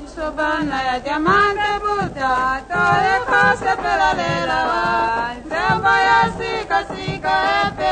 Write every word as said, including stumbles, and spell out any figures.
Sobana ya diamante Buddha, tore cose per la leva, sembra ya sika sika e